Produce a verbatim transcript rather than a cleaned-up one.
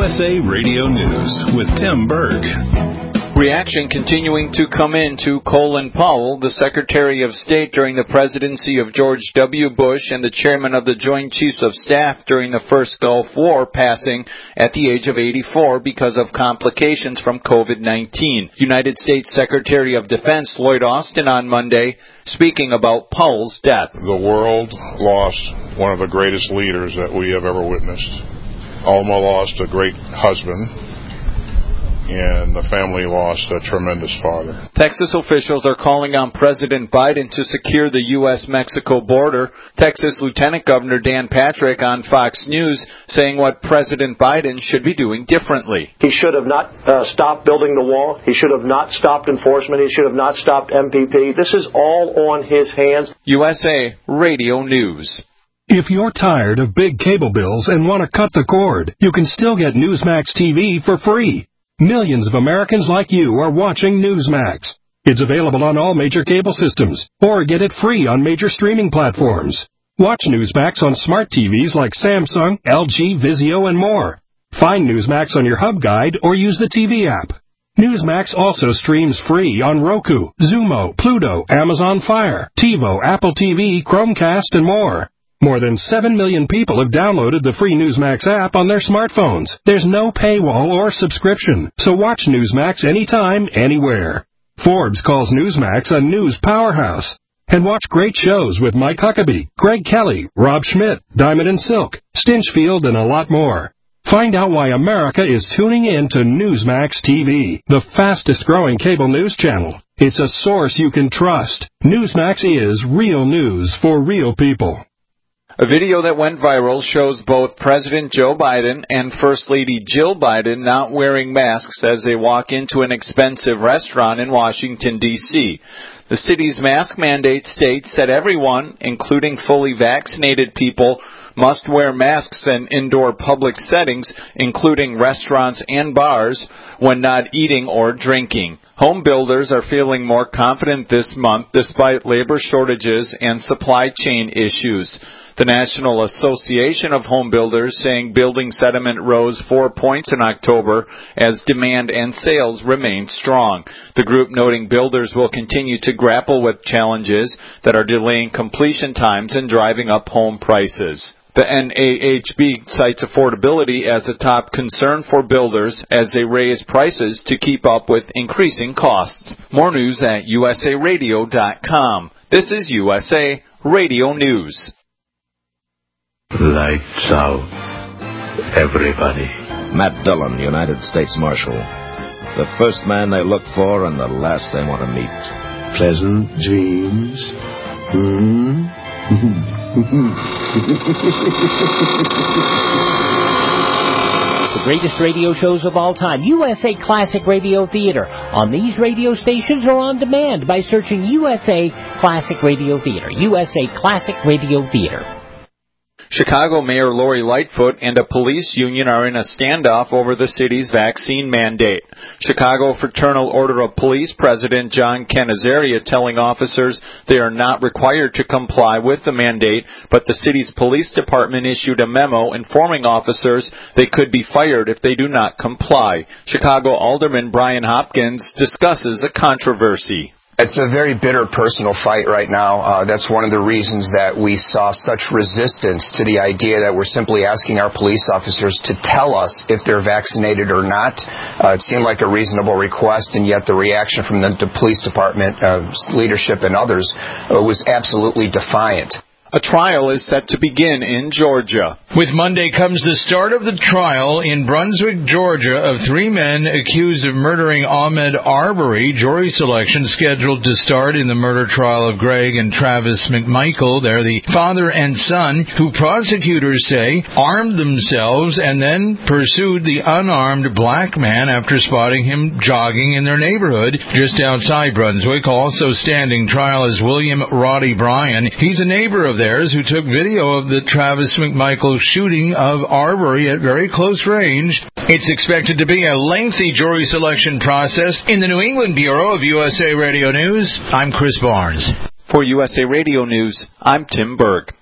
S A Radio News with Tim Berg. Reaction continuing to come in to Colin Powell, the Secretary of State during the presidency of George W. Bush and the chairman of the Joint Chiefs of Staff during the first Gulf War, passing at the age of eighty-four because of complications from COVID nineteen. United States Secretary of Defense Lloyd Austin on Monday speaking about Powell's death. The world lost one of the greatest leaders that we have ever witnessed. Alma lost a great husband, and the family lost a tremendous father. Texas officials are calling on President Biden to secure the U S Mexico border. Texas Lieutenant Governor Dan Patrick on Fox News saying what President Biden should be doing differently. He should have not uh, stopped building the wall. He should have not stopped enforcement. He should have not stopped M P P. This is all on his hands. U S A Radio News. If you're tired of big cable bills and want to cut the cord, you can still get Newsmax T V for free. Millions of Americans like you are watching Newsmax. It's available on all major cable systems, or get it free on major streaming platforms. Watch Newsmax on smart T Vs like Samsung, L G, Vizio, and more. Find Newsmax on your Hub Guide or use the T V app. Newsmax also streams free on Roku, Zumo, Pluto, Amazon Fire, TiVo, Apple T V, Chromecast, and more. More than seven million people have downloaded the free Newsmax app on their smartphones. There's no paywall or subscription, so watch Newsmax anytime, anywhere. Forbes calls Newsmax a news powerhouse. And watch great shows with Mike Huckabee, Greg Kelly, Rob Schmidt, Diamond and Silk, Stinchfield, and a lot more. Find out why America is tuning in to Newsmax T V, the fastest-growing cable news channel. It's a source you can trust. Newsmax is real news for real people. A video that went viral shows both President Joe Biden and First Lady Jill Biden not wearing masks as they walk into an expensive restaurant in Washington, D C The city's mask mandate states that everyone, including fully vaccinated people, must wear masks in indoor public settings, including restaurants and bars, when not eating or drinking. Home builders are feeling more confident this month despite labor shortages and supply chain issues. The National Association of Home Builders saying building sentiment rose four points in October as demand and sales remained strong. The group noting builders will continue to grapple with challenges that are delaying completion times and driving up home prices. The N A H B cites affordability as a top concern for builders as they raise prices to keep up with increasing costs. More news at U S A radio dot com. This is U S A Radio News. Lights out, everybody. Matt Dillon, United States Marshal. The first man they look for and the last they want to meet. Pleasant dreams. Hmm? The greatest radio shows of all time, U S A Classic Radio Theater, on these radio stations or on demand by searching U S A Classic Radio Theater. U S A Classic Radio Theater. Chicago Mayor Lori Lightfoot and a police union are in a standoff over the city's vaccine mandate. Chicago Fraternal Order of Police President John Canizaria telling officers they are not required to comply with the mandate, but the city's police department issued a memo informing officers they could be fired if they do not comply. Chicago Alderman Brian Hopkins discusses a controversy. It's a very bitter personal fight right now. Uh, that's one of the reasons that we saw such resistance to the idea that we're simply asking our police officers to tell us if they're vaccinated or not. Uh, it seemed like a reasonable request, and yet the reaction from the, the police department, uh, leadership and others uh, was absolutely defiant. A trial is set to begin in Georgia. With Monday comes the start of the trial in Brunswick, Georgia, of three men accused of murdering Ahmaud Arbery. Jury selection scheduled to start in the murder trial of Greg and Travis McMichael. They're the father and son who prosecutors say armed themselves and then pursued the unarmed black man after spotting him jogging in their neighborhood just outside Brunswick. Also standing trial is William Roddy Bryan. He's a neighbor of theirs who took video of the Travis McMichael shooting of Arbery at very close range. It's expected to be a lengthy jury selection process. In the New England Bureau of U S A Radio News, I'm Chris Barnes. For U S A Radio News, I'm Tim Berg.